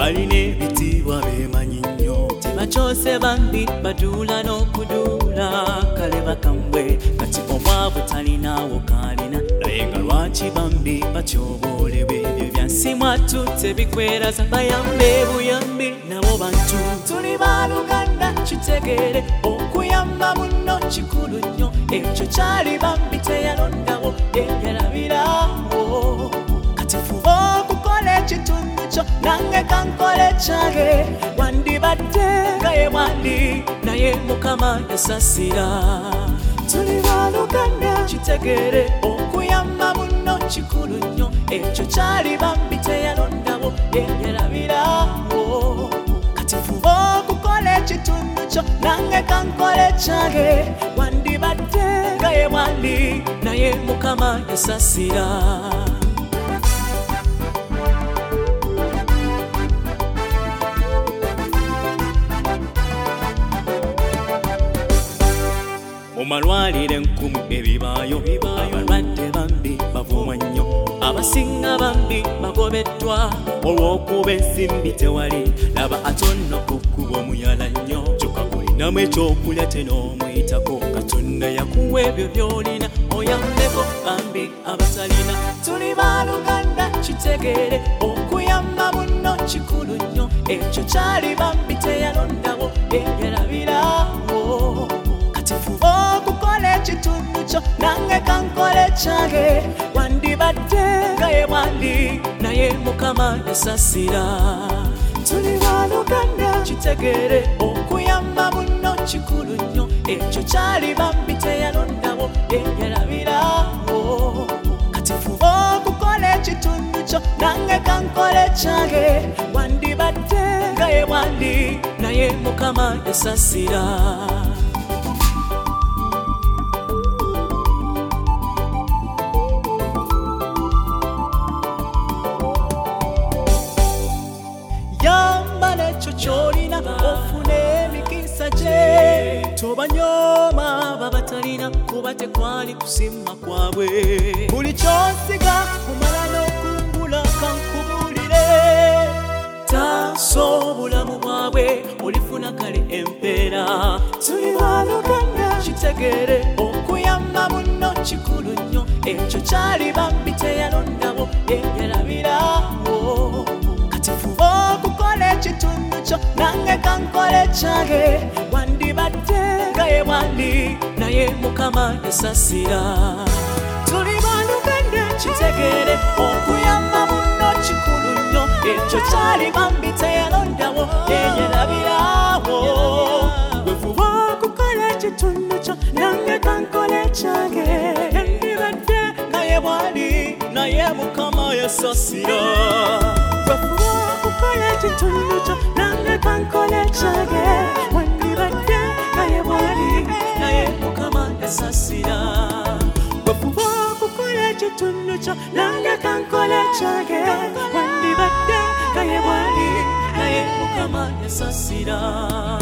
balina ebitiibwa beemanyi nnyo tebakyose bambi baduula n'okuduula kale bakambwe kati obwavu talinaawo kalina naye nga lwaki bambi batyoboolebwa ebyo byansi mwattu tebikweraza bayambe buyambi nabo bantu tuli baaluganda kitegeere okuyamba muno kikulu nnyo ekyo kyali bambi teyalondawo eyalabirawo kati fuba okukola ekitundu kyo nange kankole kyange wandibadde nga ye wandi naye mukama yasasira tuli baaluganda kitegeere okuyamba muno kikulu nnyo ekyo kyali bambi teyalondawo eyalabirawo kati fuba okukola ekitundu kyo nange kankole kyange wandibadde nga ye wandi naye mukama yasasira mumalwalire enkumu ebibaayo abalwadde bambi bavumwa nnyo abasinga bambi bagobeddwa olw'okuba ensimbi tewali laba atonno okkuba omuyala nnyo kyokka kulinamu ekyokulya tenoomwyitako katonda yakuwa ebyo by'olina oyambeko bambi abatalina tuli baaluganda kitegeere okuyamba muno kikulu nnyo ekyo kyali bambi teyalondawo eyalabirawo fuba okukola ekitundu kyo nange kankole kyange wandibadde nga ye wandi naye mukama yasasira tuli baaluganda kitegeere okuyamba muno kikulu nnyo ekyo kyali bambi teyalondawo eyalabirawo kati fuba okukola ekitundu kyo nange kankole kyange wandibadde nga ye wandi naye mukama yasasira kyolina ofune emikisa gye tobanyooma babatalina kuba tekwali kusimba kwabwe buli kyosiga kumala n'okungula kankubulire taso obulamu bwabwe olifuna kale empeera tuli baaluganda kitegeere okuyamba muno kikulu nnyo ekyo kyali bambi teyalondawo eyalabirawo kati fuba okukola ekitundu kyo nange kankole kyange wandibadde nga ye wandi naye mukama yasasira tuli baaluganda kitegeere okuyamba muno kikulu nnyo ekyo kyali bambi teyalondawo eyalabirawo bwe fuba okukola ekitundu kyo nange kankole kyange wandibadde nga ye wandi naye mukama yasasira okukola ekitundu kyo nange kankole kyange wandibadde nga ye wali naye mukama yasasira bwefuba okukola ekitundu kyo nange kankole kyange wandibadde nga ye wali naye mukama yasasira